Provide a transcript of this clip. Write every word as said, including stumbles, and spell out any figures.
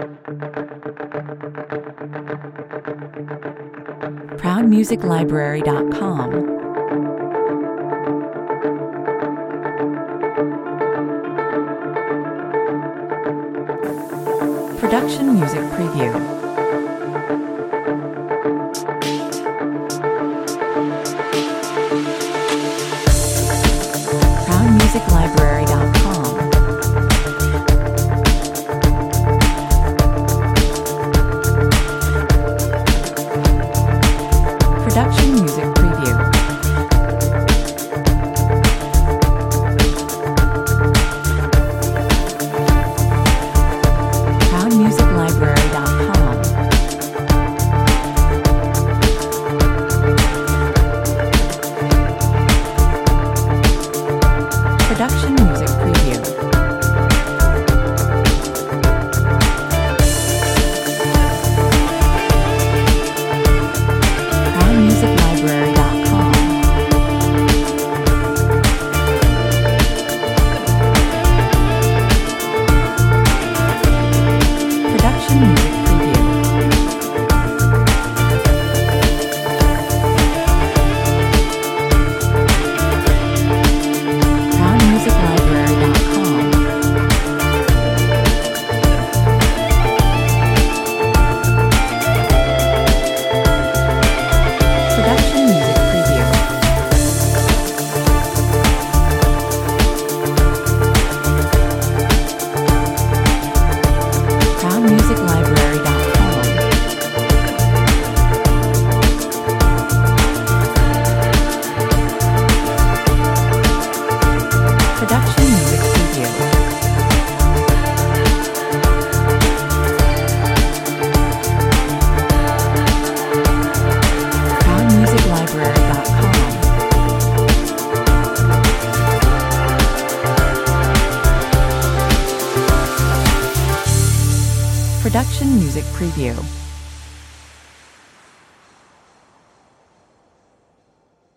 proud music library dot com. Production Music Preview. proud music library dot com. Production Music Preview. proud music library dot com. Production Music Preview. proud music library dot com. Production Music Preview. proud music library dot com. Production Music Preview. proud music library dot com. Production Music Preview. proud music library dot com. Production Music Preview.